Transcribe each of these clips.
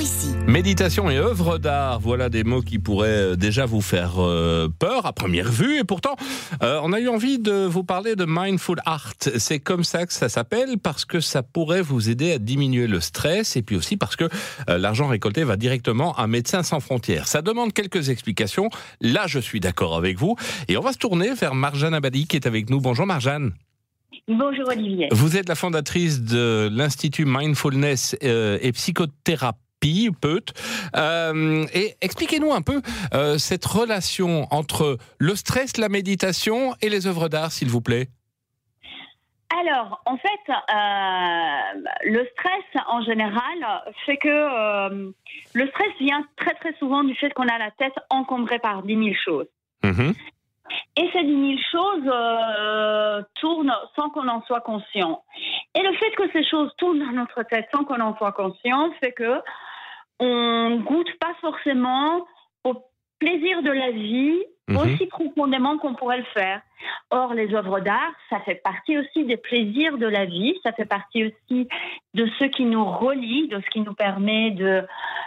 ici. Méditation et œuvre d'art, voilà des mots qui pourraient déjà vous faire peur à première vue. Et pourtant, on a eu envie de vous parler de Mindful Art. C'est comme ça que ça s'appelle, parce que ça pourrait vous aider à diminuer le stress et puis aussi parce que l'argent récolté va directement à Médecins sans frontières. Ça demande quelques explications. Là, je suis d'accord avec vous. Et on va se tourner vers Marjane Abadi qui est avec nous. Bonjour Marjane. Bonjour Olivier. Vous êtes la fondatrice de l'Institut Mindfulness et Psychothérapie, PEUT. Et expliquez-nous un peu cette relation entre le stress, la méditation et les œuvres d'art, s'il vous plaît. Alors, en fait, le stress, en général, fait que le stress vient très très souvent du fait qu'on a la tête encombrée par 10 000 choses. Mmh. Et ces 10 000 choses tournent sans qu'on en soit conscient. Et le fait que ces choses tournent dans notre tête sans qu'on en soit conscient fait que on goûte pas forcément au plaisir de la vie aussi profondément qu'on pourrait le faire. Or, les œuvres d'art, ça fait partie aussi des plaisirs de la vie, ça fait partie aussi de ce qui nous relie, de ce qui nous permet de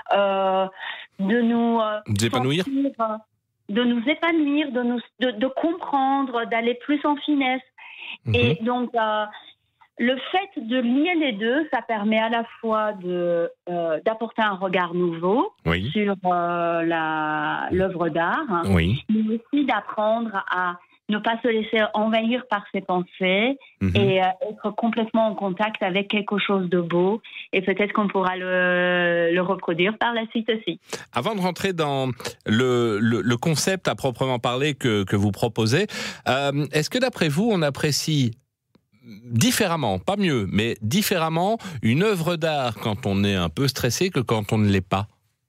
nous épanouir. De nous épanouir, de comprendre, d'aller plus en finesse. Et donc, le fait de lier les deux, ça permet à la fois d'apporter un regard nouveau sur l'œuvre d'art, mais aussi d'apprendre à ne pas se laisser envahir par ses pensées et être complètement en contact avec quelque chose de beau. Et peut-être qu'on pourra le reproduire par la suite aussi. Avant de rentrer dans le concept à proprement parler que vous proposez, est-ce que d'après vous, on apprécie différemment, pas mieux, mais différemment, une œuvre d'art quand on est un peu stressé que quand on ne l'est pas?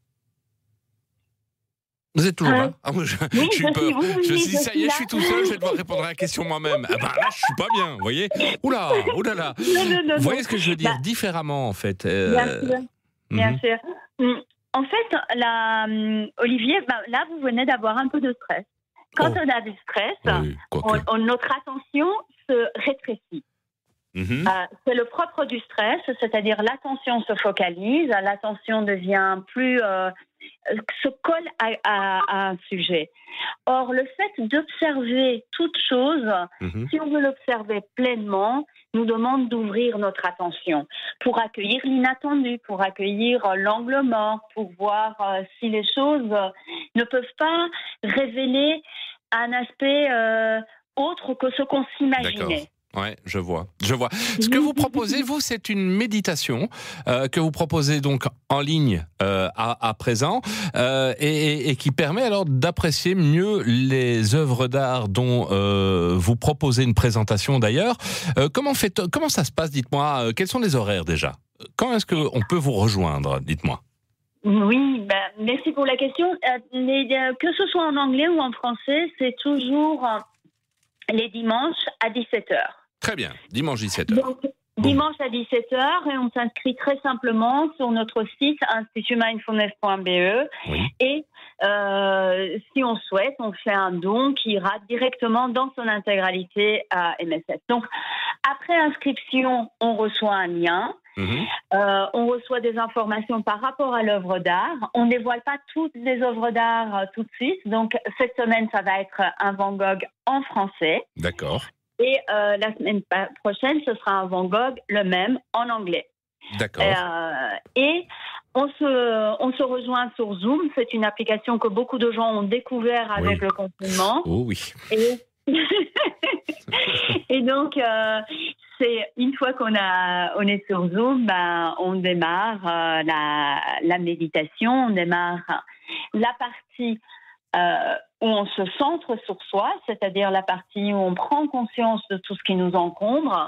Vous êtes toujours là? Oui, j'ai eu peur. Je me suis dit, ça y est, là. je suis tout seul, je vais devoir répondre à la question moi-même. Ah ben là, je suis pas bien, vous voyez? Oula. Non. Vous voyez ce que je veux dire? Différemment, en fait. Bien sûr. En fait, Olivier, là, vous venez d'avoir un peu de stress. Quand on a du stress, notre attention se rétrécit. C'est le propre du stress, c'est-à-dire l'attention se focalise, l'attention devient plus... se colle à un sujet. Or, le fait d'observer toute chose, si on veut l'observer pleinement, nous demande d'ouvrir notre attention pour accueillir l'inattendu, pour accueillir l'angle mort, pour voir si les choses ne peuvent pas révéler un aspect autre que ce qu'on s'imaginait. D'accord. Ouais, je vois. Ce que vous proposez, vous, c'est une méditation que vous proposez donc en ligne à présent et qui permet alors d'apprécier mieux les œuvres d'art dont vous proposez une présentation d'ailleurs. Comment ça se passe, dites-moi, quels sont les horaires déjà? Quand est-ce qu'on peut vous rejoindre, dites-moi? Oui, merci pour la question. Que ce soit en anglais ou en français, c'est toujours les dimanches à 17h. Très bien, dimanche 17h. Donc, dimanche à 17h, et on s'inscrit très simplement sur notre site institutmindfulness.be. Et si on souhaite, on fait un don qui ira directement dans son intégralité à MSF. Donc, après inscription, on reçoit un lien. On reçoit des informations par rapport à l'œuvre d'art. On ne dévoile pas toutes les œuvres d'art tout de suite. Donc, cette semaine, ça va être un Van Gogh en français. D'accord. Et la semaine prochaine, ce sera un Van Gogh, le même, en anglais. D'accord. Et on se rejoint sur Zoom. C'est une application que beaucoup de gens ont découvert avec le confinement. Oh oui. Et donc, c'est une fois qu'on est sur Zoom, on démarre la méditation, on démarre la partie où on se centre sur soi, c'est-à-dire la partie où on prend conscience de tout ce qui nous encombre,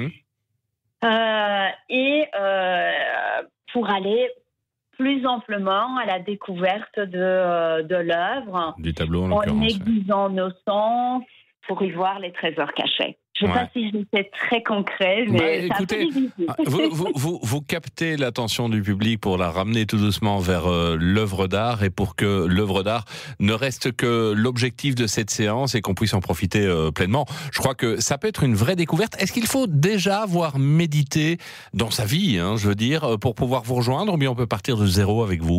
et pour aller plus amplement à la découverte de l'œuvre, du tableau en l'occurrence, aiguisant nos sens, pour y voir les trésors cachés. Je ne sais pas si j'étais très concret, mais écoutez, vous captez l'attention du public pour la ramener tout doucement vers l'œuvre d'art et pour que l'œuvre d'art ne reste que l'objectif de cette séance et qu'on puisse en profiter pleinement. Je crois que ça peut être une vraie découverte. Est-ce qu'il faut déjà avoir médité dans sa vie, je veux dire, pour pouvoir vous rejoindre, ou bien on peut partir de zéro avec vous ?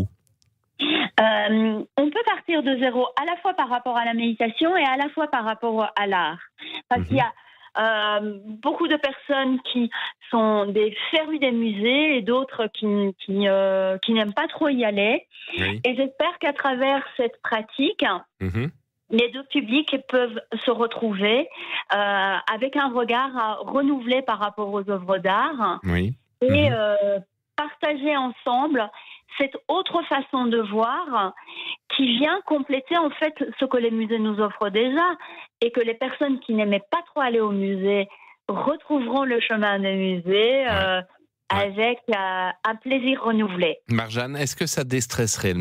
On peut partir de zéro à la fois par rapport à la méditation et à la fois par rapport à l'art. Parce qu'il y a beaucoup de personnes qui sont des férus des musées et d'autres qui n'aiment pas trop y aller. Oui. Et j'espère qu'à travers cette pratique, les deux publics peuvent se retrouver avec un regard renouvelé par rapport aux œuvres d'art et partager ensemble cette autre façon de voir qui vient compléter en fait ce que les musées nous offrent déjà, et que les personnes qui n'aimaient pas trop aller au musée retrouveront le chemin des musées avec un plaisir renouvelé. Marjane, est-ce que ça déstresse réellement ?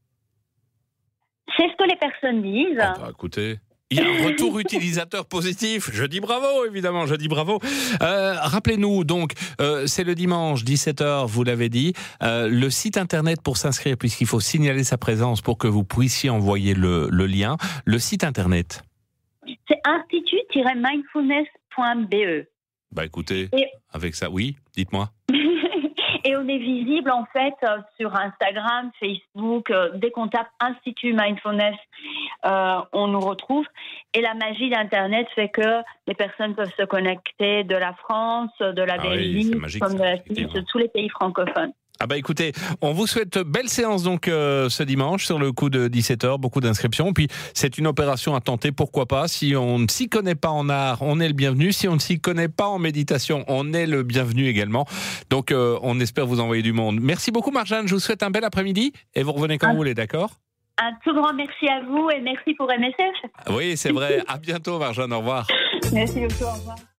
C'est ce que les personnes disent. Écoutez... Il y a un retour utilisateur positif. Je dis bravo, évidemment, je dis bravo. Rappelez-nous, donc, c'est le dimanche, 17h, vous l'avez dit. Le site internet pour s'inscrire, puisqu'il faut signaler sa présence pour que vous puissiez envoyer le lien. Le site internet. C'est institut-mindfulness.be. Écoutez, avec ça, oui, dites-moi. Et on est visible en fait sur Instagram, Facebook. Dès qu'on tape Institut Mindfulness, on nous retrouve. Et la magie d'Internet fait que les personnes peuvent se connecter de la France, de la Belgique, comme de la Suisse, de tous les pays francophones. Écoutez, on vous souhaite belle séance donc ce dimanche sur le coup de 17h, beaucoup d'inscriptions. Puis c'est une opération à tenter, pourquoi pas. Si on ne s'y connaît pas en art, on est le bienvenu. Si on ne s'y connaît pas en méditation, on est le bienvenu également. Donc on espère vous envoyer du monde. Merci beaucoup Marjane, je vous souhaite un bel après-midi et vous revenez quand vous voulez, d'accord ? Un tout grand merci à vous et merci pour MSF. Oui, c'est vrai. À bientôt Marjane, au revoir. Merci beaucoup, au revoir.